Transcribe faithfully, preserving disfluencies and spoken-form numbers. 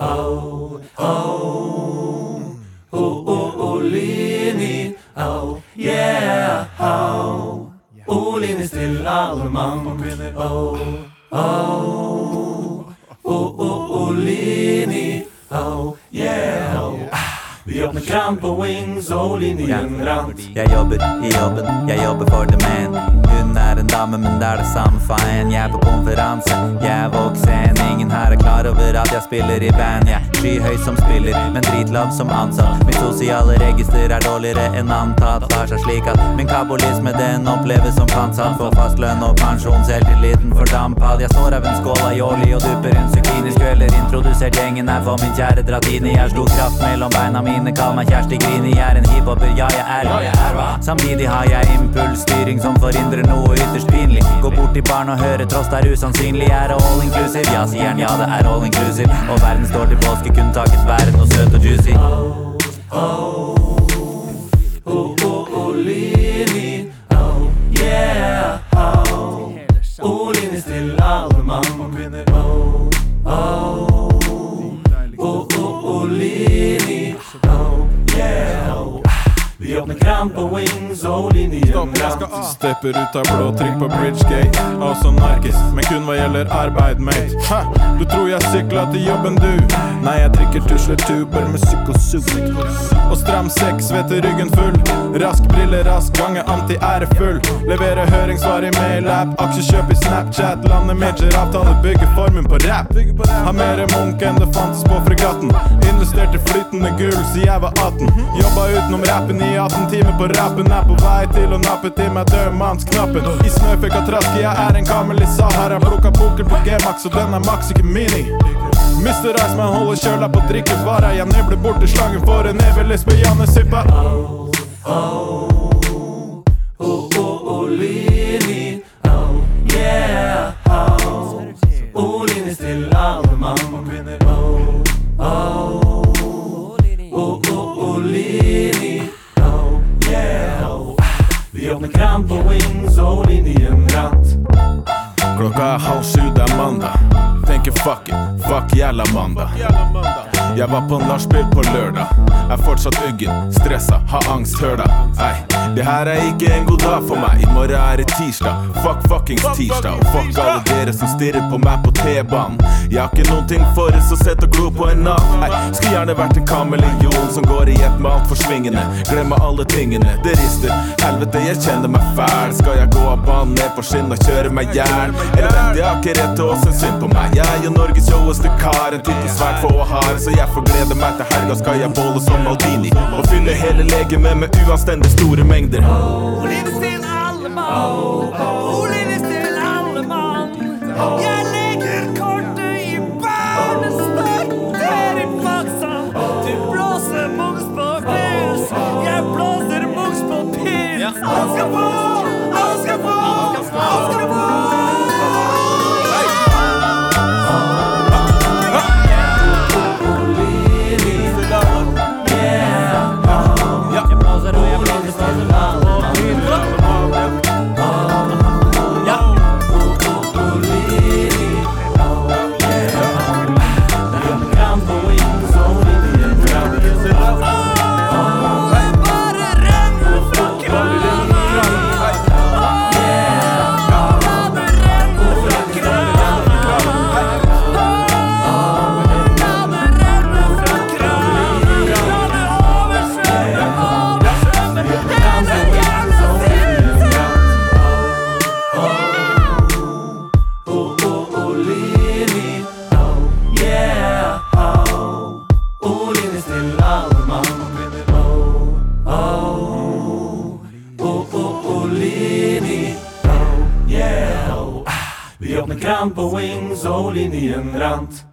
Oh, oh, oh, oh, Olini, oh, yeah, oh, Olini still alle mann. Oh, oh, oh, oh, Olini, oh, yeah, oh. Vi åpner kramp og wings, Olini en rant. Jeg jobber i jobben, jeg jobber for the man. Hun er en dame, men det er det samme for en. Jeg er på konferanse, jeg er voksen. Ingen her er klar over at jeg spiller i band. Jeg er skyhøy som spiller, men dritlav som ansatt. Min sosiale register er dårligere enn antatt. Det har seg slik at min kabolisme den oppleves som pantsatt. For fast lønn og pensjon, selvtilliten fordampad. Jeg står av en skål av jolly og duper en zucchini. Skveller introdusert gjengen her for min kjære Dratini. Jeg slo kraft mellom beina mine, kall meg Kjersti Grini. Jeg er en hiphopper, ja jeg er, ja, jeg er hva? Samtidig har jeg impulsstyring som forhindrer noe ytterst pinlig. Gå bort til barn og høre tross det er usannsynlig. Er det all inclusive? Ja, sier han, ja det er all inclusive. Og verden står til påske kun takket være noe søt og juicy. Oh, oh, oh, oh, Olini, oh, yeah, oh, Olini still alle mann. Oh, oh, oh, oh, Olini, oh, yeah, oh. Vi åpner kramp og wings, Olini en rant. Stepper ut av blå, trykk på Bridgegate. Også narkis, men kun hva gjelder arbeid, mate. Ha! Du tror jeg sykler til jobben, du? Nei, jeg drikker tusletuber med psykosup. Og stram sex, vet du, ryggen full. Rask brille, rask gange, anti-ærefull. Leverer høringssvar i mail-app. Aksjekjøp i Snapchat. Lande major, avtale, bygge formen på rap. Ha mer munk enn det fantes på fregatten. Investerte flytende gull, så jeg var atten. Jobba utenom rappen i atten timer på rappen. Er på vei til å nappe til meg dødmannsknappen. I snøføk og trask, jeg er en kamel i Sahara. Plukka poker på G-Max, og den er Max, ikke Mini. mister Iceman holder kjøla på drikkevara. Jeg nebler bort til slangen for en evig lesbiane sippa. Oh, oh, oh, oh, Olini, oh, yeah, oh, Olini still alle mann. Oh, oh, oh, oh, Olini, oh, yeah, oh. Vi åpner kramp og wings, Olini en rant. Klokka er halv sju, det er mandag. Tenker fuck it, fuck jævla mandag. Jeg var på nachspiel på lørdag. Er fortsatt uggen, stressa, har angst, hør da. Ei, det her er ikke en god dag for meg. I morgen er det tirsdag, fuck fuckings tirsdag. Og fuck alle dere som stirrer på meg på T-banen. Jeg har ikke noen ting for oss å sette og glo på en natt. Ei, skulle gjerne vært en kameleon som går i ett med alt for svingende. Glemme alle tingene, det rister. Helvete, jeg kjenner meg fæl. Skal jeg gå av banen ned på skinn og kjøre meg jern? Eller vent, jeg har ikke rett til oss en synd på meg. Jeg er jo Norges sjåeste kar, en titel svært få har. Så jeg får glede meg til helga, skal jeg bolle som Maldini og fylle hele legemet med uanstendig store mengder. Olini still alle mann. Olini still alle mann. Jeg legger kortet i barnet, starter i faksa. Du blåser mungs på pils. Jeg blåser mungs på pils. Han skal få, han skal få, han skal få. Vi åpner kramp og wings, Olini en rant.